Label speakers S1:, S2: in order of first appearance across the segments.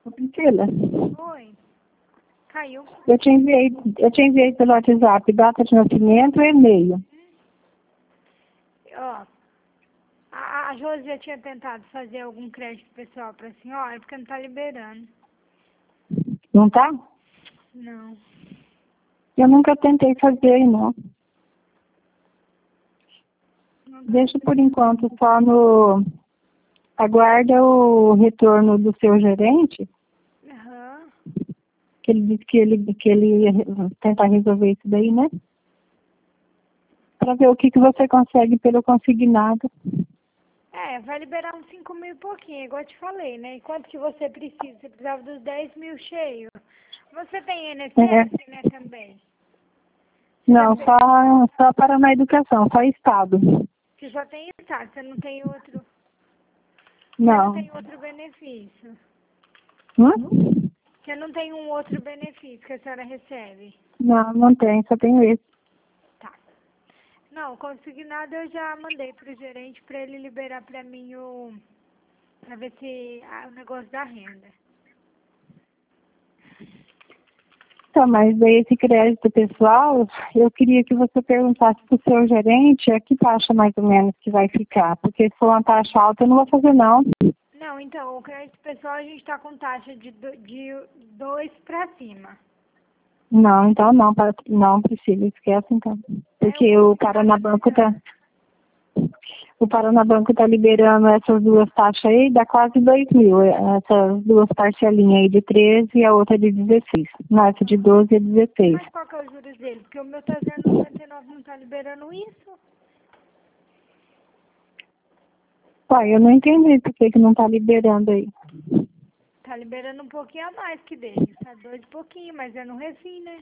S1: Priscila,
S2: Oi. Caiu.
S1: eu te enviei pelo WhatsApp data de nascimento e e-mail.
S2: Ó, a Josi já tinha tentado fazer algum crédito pessoal pra senhora, porque não tá liberando.
S1: Não tá?
S2: Não.
S1: Eu nunca tentei fazer, não.
S2: Não tá.
S1: Deixa por enquanto só no... Aguarda o retorno do seu gerente,
S2: Aham.
S1: que ele disse que ele ia tentar resolver isso daí, né? Para ver o que você consegue pelo consignado.
S2: É, vai liberar uns 5 mil e pouquinho, igual eu te falei, né? E quanto que você precisa? Você precisava dos 10 mil cheios. Você tem INSS, né, também?
S1: Não, só para na educação, só Estado.
S2: Você só tem Estado, você não tem outro... Você não
S1: Não.
S2: tem outro benefício.
S1: Hum?
S2: Você não tem um outro benefício que a senhora recebe.
S1: Não, não tem, só tenho esse.
S2: Tá. Não, o consignado eu já mandei pro gerente pra ele liberar pra mim pra ver se o negócio da renda.
S1: Então, mas daí esse crédito pessoal, eu queria que você perguntasse para o seu gerente a que taxa mais ou menos que vai ficar. Porque se for uma taxa alta, eu não vou fazer não.
S2: Não, então, o crédito pessoal a gente tá com taxa de 2 pra cima.
S1: Não, então não precisa, esquece então. Porque o Paranabanco tá liberando essas duas taxas aí, dá quase 2 mil, essas duas parcelinhas aí de 13 e a outra de 16. Não, essa de 12 e 16.
S2: Mas qual que é os juros dele? Porque o meu tá 0,99 não tá liberando isso.
S1: Pai, eu não entendi por que não tá liberando aí.
S2: Tá liberando um pouquinho a mais que dele. Tá 2 e pouquinho, mas é no refim, né?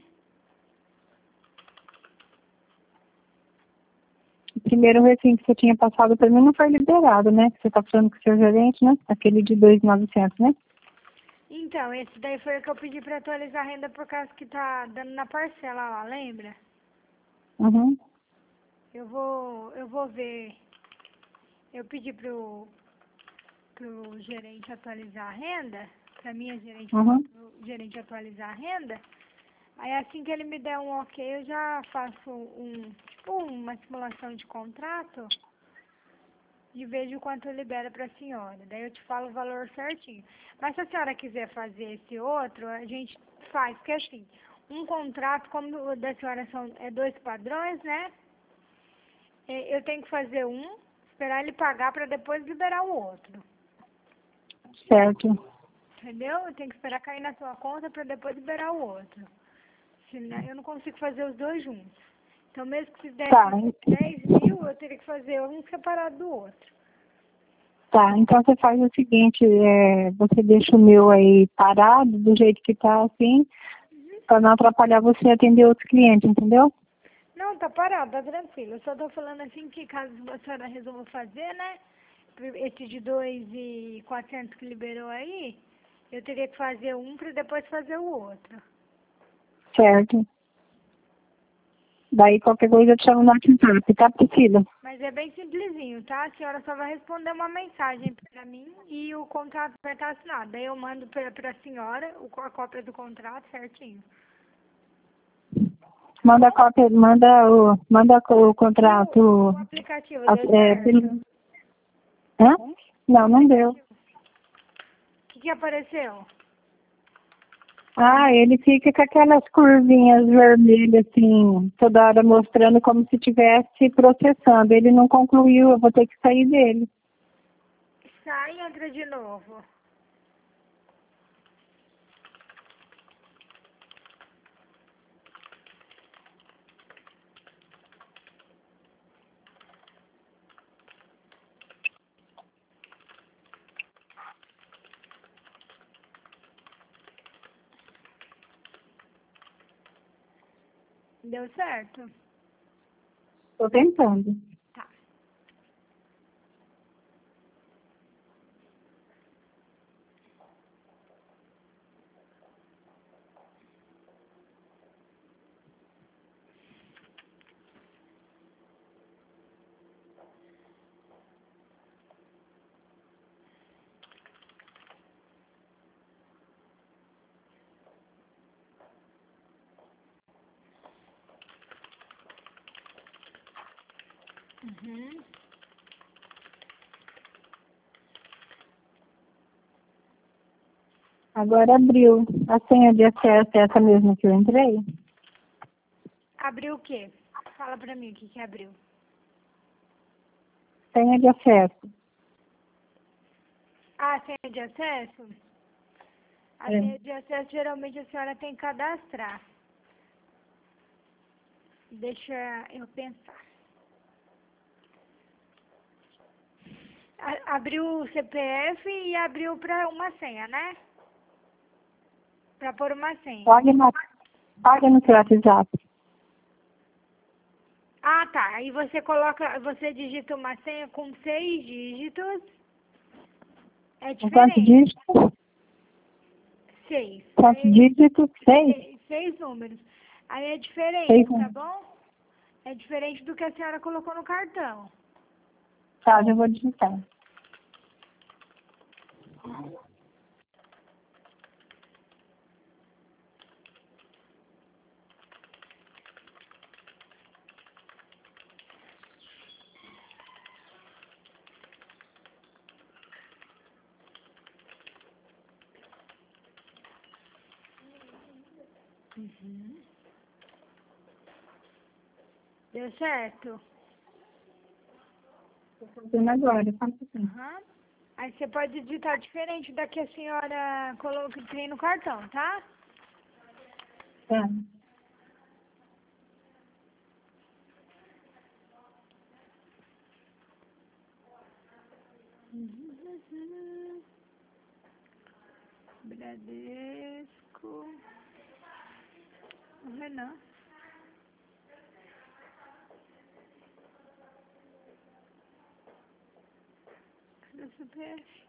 S1: O primeiro recém que você tinha passado para mim não foi liberado, né? Você tá falando com o seu gerente, né? Aquele de 2.900, né?
S2: Então, esse daí foi o que eu pedi pra atualizar a renda por causa que tá dando na parcela lá, lembra?
S1: Uhum.
S2: Eu vou ver. Eu pedi pro gerente atualizar a renda, pra minha gerente falar
S1: Uhum.
S2: pro gerente atualizar a renda. Aí assim que ele me der um ok, eu já faço tipo uma simulação de contrato e vejo quanto libera pra senhora. Daí eu te falo o valor certinho. Mas se a senhora quiser fazer esse outro, a gente faz, porque assim, um contrato, como o da senhora é 2 padrões, né? Eu tenho que fazer um, esperar ele pagar pra depois liberar o outro.
S1: Certo.
S2: Entendeu? Eu tenho que esperar cair na sua conta pra depois liberar o outro. Senão eu não consigo fazer os dois juntos. Então mesmo que se
S1: Tá.
S2: desse 10 mil, eu teria que fazer um separado do outro.
S1: Tá, então você faz o seguinte, você deixa o meu aí parado, do jeito que tá assim, para não atrapalhar você atender outros clientes, entendeu?
S2: Não, tá parado, tá tranquilo. Eu só tô falando assim que caso a senhora resolva fazer, né? Esse de 2.400 que liberou aí, eu teria que fazer um pra depois fazer o outro.
S1: Certo. Daí qualquer coisa eu te chamo no WhatsApp, tá, Priscila?
S2: Mas é bem simplesinho, tá? A senhora só vai responder uma mensagem pra mim e o contrato vai estar assinado. Daí eu mando pra senhora a cópia do contrato certinho.
S1: Manda a cópia, manda o contrato.
S2: O aplicativo deu certo?
S1: Hã?
S2: O
S1: Não, não deu.
S2: aplicativo. O que apareceu?
S1: Ah, ele fica com aquelas curvinhas vermelhas, assim, toda hora mostrando como se estivesse processando. Ele não concluiu, eu vou ter que sair dele.
S2: Sai e entra de novo. Deu certo?
S1: Tô tentando.
S2: Tá. Uhum.
S1: Agora abriu. A senha de acesso é essa mesma que eu entrei?
S2: Abriu o quê? Fala pra mim o que que abriu.
S1: Senha de acesso.
S2: Ah, senha de acesso? A
S1: É.
S2: senha de acesso geralmente a senhora tem que cadastrar. Deixa eu pensar. Abriu o CPF e abriu para uma senha, né? Para pôr uma senha.
S1: Paga no seu WhatsApp.
S2: Ah, tá. Aí você digita uma senha com 6 dígitos. É
S1: Com quantos
S2: diferente.
S1: dígitos?
S2: 6.
S1: 4 dígitos? 6?
S2: 6 números. Aí é
S1: 6
S2: diferente, tá
S1: números.
S2: bom? É diferente do que a senhora colocou no cartão.
S1: Tá, já vou digitar.
S2: Uhum. Deu certo?
S1: Estou fazendo agora, só um pouquinho.
S2: Aham. Aí você pode digitar diferente da que a senhora colocou que tem no cartão, tá?
S1: Tá.
S2: Uhum. Bradesco. O Renan. Cadê o CPF?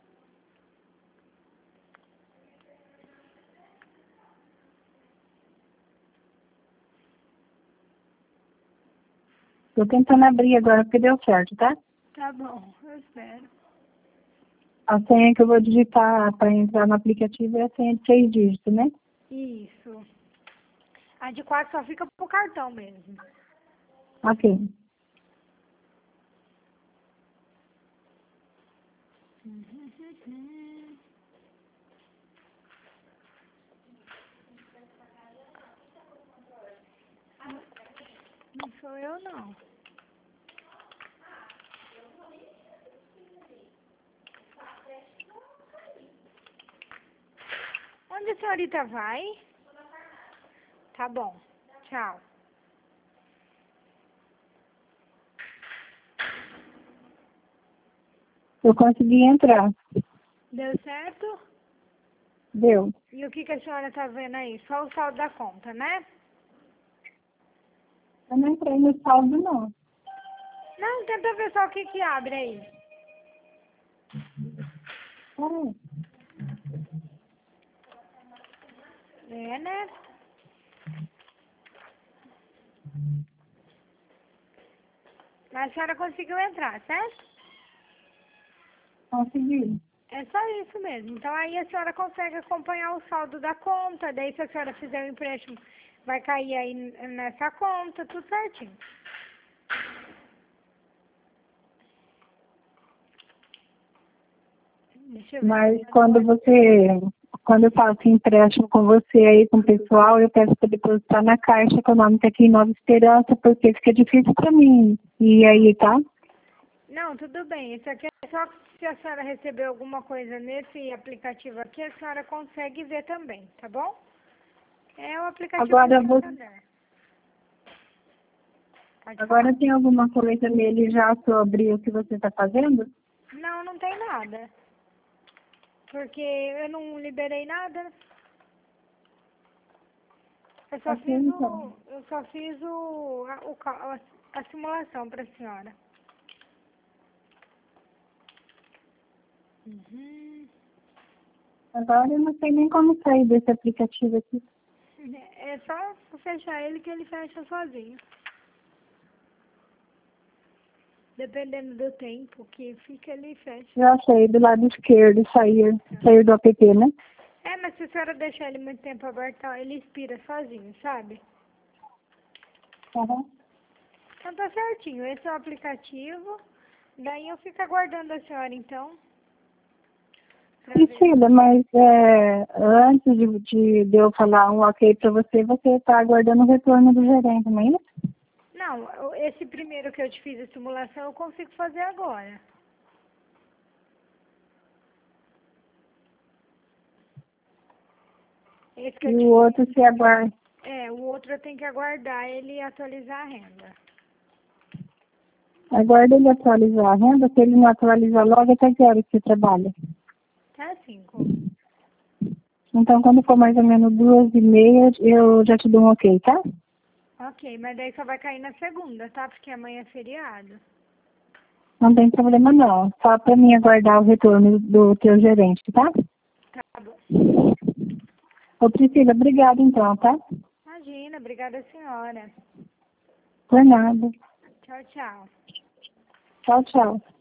S1: Estou tentando abrir agora porque deu certo, tá?
S2: Tá bom, eu espero.
S1: A senha que eu vou digitar para entrar no aplicativo é a senha de 6 dígitos, né?
S2: Isso. A de 4 só fica pro cartão mesmo.
S1: Ok.
S2: Uhum. Não sou eu, não. Onde a senhorita vai? Tá bom. Tchau.
S1: Eu consegui entrar.
S2: Deu certo?
S1: Deu.
S2: E o que que a senhora tá vendo aí? Só o saldo da conta, né?
S1: Eu não entrei no saldo, não.
S2: Não, tenta ver só o que que abre aí.
S1: Peraí.
S2: É, né? Mas a senhora conseguiu entrar, certo?
S1: Consegui.
S2: É só isso mesmo. Então aí a senhora consegue acompanhar o saldo da conta. Daí se a senhora fizer o empréstimo, vai cair aí nessa conta, tudo certinho. Deixa eu ver.
S1: Mas quando eu faço empréstimo com você aí, com o pessoal, eu peço para depositar na Caixa Econômica aqui em Nova Esperança, porque fica difícil para mim. E aí, tá?
S2: Não, tudo bem. Isso aqui é só se a senhora recebeu alguma coisa nesse aplicativo aqui, a senhora consegue ver também, tá bom? É o aplicativo do
S1: Agora,
S2: Santander. Pode
S1: agora
S2: falar.
S1: tem alguma coisa nele já sobre o que você está fazendo?
S2: Não, não tem nada. Porque eu não liberei nada.
S1: Ok, então.
S2: Eu só fiz a simulação para a senhora. Uhum.
S1: Agora eu não sei nem como sair desse aplicativo aqui.
S2: É só fechar ele que ele fecha sozinho. Dependendo do tempo que fica, ele fecha.
S1: Já achei, do lado esquerdo, sair do app, né?
S2: É, mas se a senhora deixar ele muito tempo aberto, ele expira sozinho, sabe?
S1: Uhum.
S2: Então tá certinho, esse é o aplicativo. Daí eu fico aguardando a senhora, então.
S1: Priscila, mas antes de eu falar um ok para você, você está aguardando o retorno do gerente, não é isso?
S2: Não, esse primeiro que eu te fiz a simulação eu consigo fazer agora. Esse que eu
S1: E
S2: te
S1: o outro se aguarda.
S2: o outro eu tenho que aguardar ele atualizar a renda.
S1: Aguarda ele atualizar a renda, se ele não atualizar logo, até que hora que você trabalha?
S2: Tá 5.
S1: Então, quando for mais ou menos 2h30, eu já te dou um ok, tá?
S2: Ok, mas daí só vai cair na segunda, tá? Porque amanhã é feriado.
S1: Não tem problema não, só para mim aguardar o retorno do teu gerente, tá?
S2: Tá bom.
S1: Ô Priscila, obrigada então, tá?
S2: Imagina, obrigada senhora.
S1: Por nada.
S2: Tchau, tchau.
S1: Tchau, tchau.